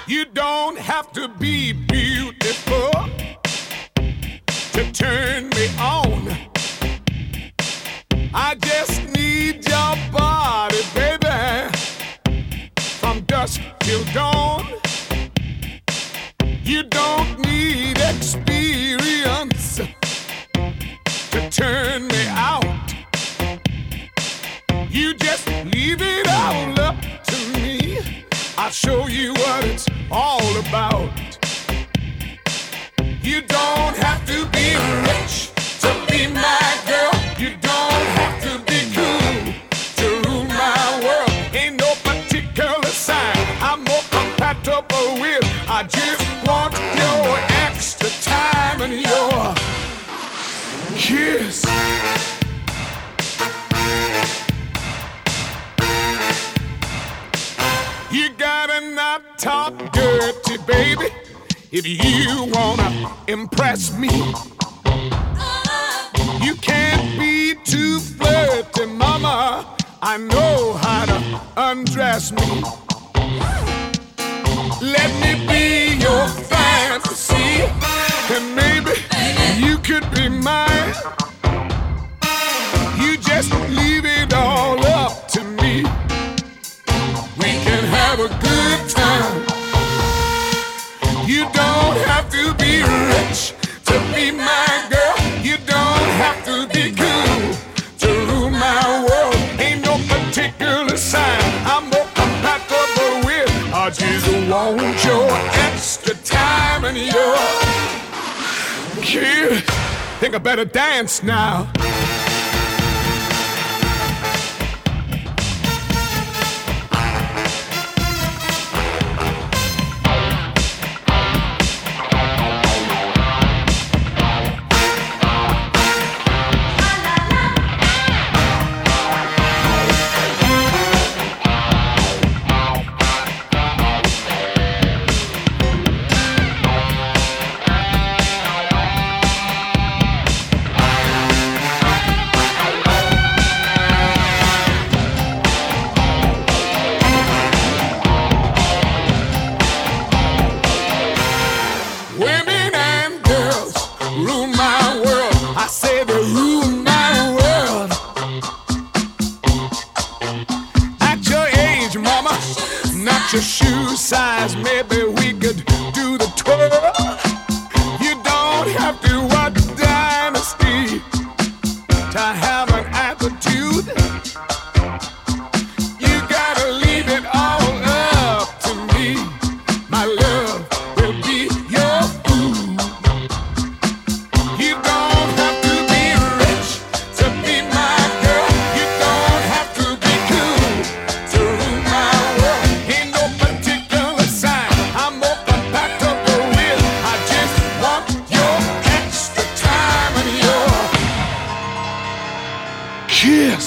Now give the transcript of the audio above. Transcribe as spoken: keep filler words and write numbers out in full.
You don't have to be beautiful to turn me on. I just need your body, baby, from dusk till dawn. You don't need experience to turn me out. You just leave it all up to me. I'll show you what it's all about. You don't have to be rich to be my girl. You don't have to be cool to rule my world. Ain't no particular sign I'm more compatible with. I just want your extra time and your kiss. You gotta not talk dirty, baby, if you wanna impress me. You can't be too flirty, mama. I know how to undress me. Let me be your fantasy, and maybe you could be mine. You just leave it all up to me. We can have a good time. You don't have to be rich to be my girl. You don't have to be cool to rule my world. Ain't no particular sign I'm more compatible with. I just want your extra time and your kiss. Think I better dance now. Your shoe size, maybe we could do the twirl. You don't have to watch Dynasty to have an attitude. You gotta leave it all up to me. My love will be your food. You don't have to be rich to be my girl. You don't have to be cool to rule my world. Ain't no particular sign I'm more compatible with. I just want your extra time and your kiss.